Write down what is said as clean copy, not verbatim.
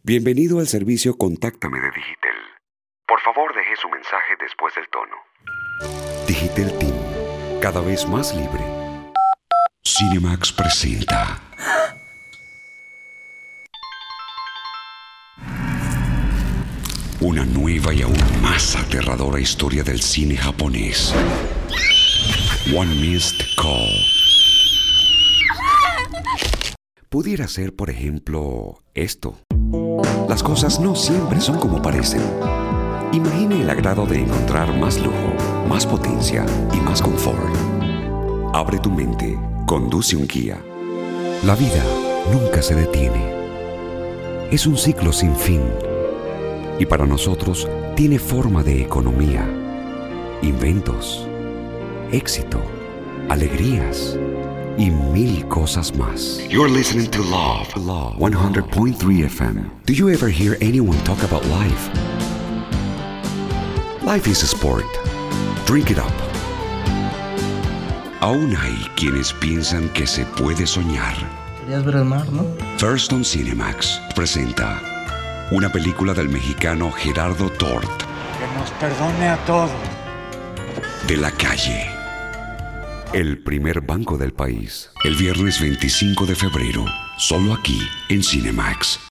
Bienvenido al servicio Contáctame de Digitel. Por favor, deje su mensaje después del tono. Digitel Team, cada vez más libre. Cinemax presenta una nueva y aún más aterradora historia del cine japonés. One Missed Call. Pudiera ser, por ejemplo, esto. Las cosas no siempre son como parecen. Imagine el agrado de encontrar más lujo, más potencia y más confort. Abre tu mente, conduce un Kia. La vida nunca se detiene. Es un ciclo sin fin. Y para nosotros tiene forma de economía, inventos, éxito, alegrías y mil cosas más. You're listening to Love 100.3 FM. Do you ever hear anyone talk about life? Life is a sport. Drink it up. Aún hay quienes piensan que se puede soñar. Querías ver el mar, ¿no? First on Cinemax presenta una película del mexicano Gerardo Tort. Que nos perdone a todos. De la calle. El primer banco del país. El viernes 25 de febrero. Solo aquí en Cinemax.